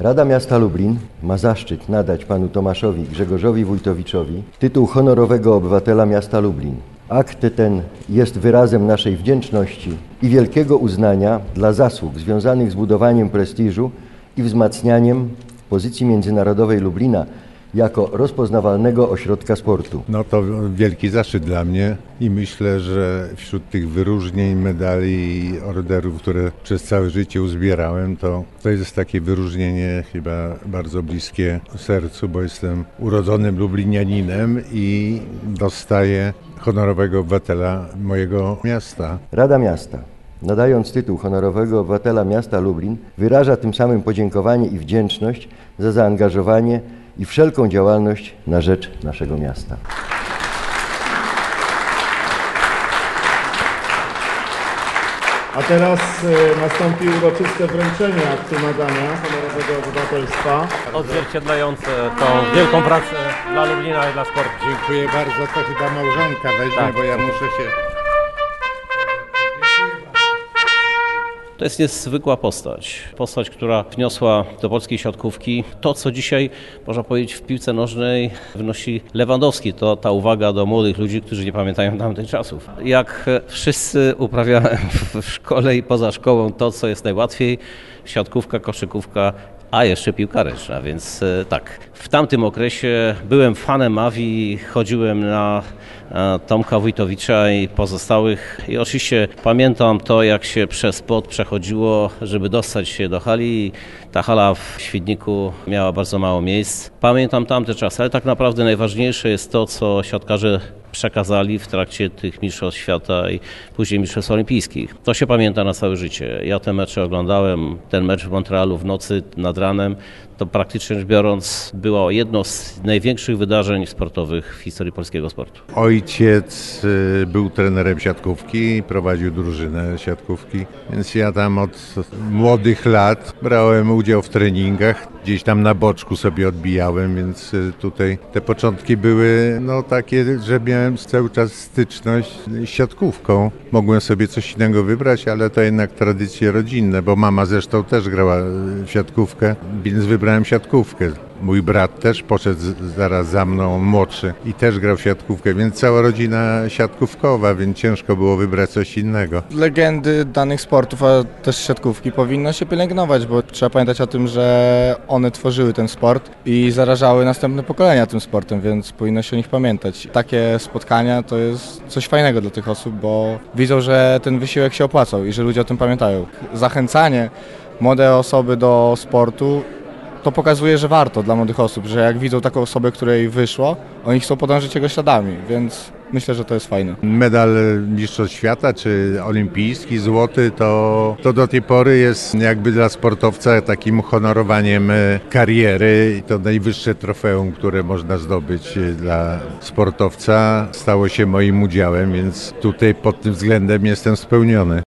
Rada Miasta Lublin ma zaszczyt nadać panu Tomaszowi Grzegorzowi Wójtowiczowi tytuł honorowego obywatela miasta Lublin. Akt ten jest wyrazem naszej wdzięczności i wielkiego uznania dla zasług związanych z budowaniem prestiżu i wzmacnianiem pozycji międzynarodowej Lublina jako rozpoznawalnego ośrodka sportu. No to wielki zaszczyt dla mnie i myślę, że wśród tych wyróżnień, medali i orderów, które przez całe życie uzbierałem, to jest takie wyróżnienie chyba bardzo bliskie sercu, bo jestem urodzonym lublinianinem i dostaję honorowego obywatela mojego miasta. Rada Miasta, nadając tytuł honorowego obywatela miasta Lublin, wyraża tym samym podziękowanie i wdzięczność za zaangażowanie i wszelką działalność na rzecz naszego miasta. A teraz nastąpi uroczyste wręczenie aktu nadania honorowego obywatelstwa. Odzwierciedlające tą wielką pracę dla Lublina i dla sportu. Dziękuję bardzo, to chyba małżonka weźmie, Tak. bo ja muszę się... To jest niezwykła postać, która wniosła do polskiej siatkówki to, co dzisiaj, można powiedzieć, w piłce nożnej wnosi Lewandowski. To ta uwaga do młodych ludzi, którzy nie pamiętają tamtych czasów. Jak wszyscy uprawiałem w szkole i poza szkołą to, co jest najłatwiej, siatkówka, koszykówka, a jeszcze piłka ręczna, więc tak. W tamtym okresie byłem fanem Awi, chodziłem na Tomka Wójtowicza i pozostałych i oczywiście pamiętam to, jak się przez płot przechodziło, żeby dostać się do hali. Ta hala w Świdniku miała bardzo mało miejsc. Pamiętam tamte czasy, ale tak naprawdę najważniejsze jest to, co siatkarze przekazali w trakcie tych mistrzostw świata i później mistrzostw olimpijskich. To się pamięta na całe życie. Ja te mecze oglądałem, ten mecz w Montrealu w nocy nad ranem, to praktycznie rzecz biorąc było jedno z największych wydarzeń sportowych w historii polskiego sportu. Ojciec był trenerem siatkówki, prowadził drużynę siatkówki, więc ja tam od młodych lat brałem udział w treningach, gdzieś tam na boczku sobie odbijałem, więc tutaj te początki były takie, że miałem cały czas styczność z siatkówką. Mogłem sobie coś innego wybrać, ale to jednak tradycje rodzinne, bo mama zresztą też grała w siatkówkę, więc wybrałem siatkówkę. Mój brat też poszedł zaraz za mną, młodszy, i też grał w siatkówkę, więc cała rodzina siatkówkowa, więc ciężko było wybrać coś innego. Legendy danych sportów, a też siatkówki powinno się pielęgnować, bo trzeba pamiętać o tym, że one tworzyły ten sport i zarażały następne pokolenia tym sportem, więc powinno się o nich pamiętać. Takie spotkania to jest coś fajnego dla tych osób, bo widzą, że ten wysiłek się opłacał i że ludzie o tym pamiętają. Zachęcanie młode osoby do sportu to pokazuje, że warto dla młodych osób, że jak widzą taką osobę, której wyszło, oni chcą podążyć jego śladami, więc myślę, że to jest fajne. Medal mistrzostw świata czy olimpijski, złoty, to do tej pory jest jakby dla sportowca takim honorowaniem kariery i to najwyższe trofeum, które można zdobyć dla sportowca, stało się moim udziałem, więc tutaj pod tym względem jestem spełniony.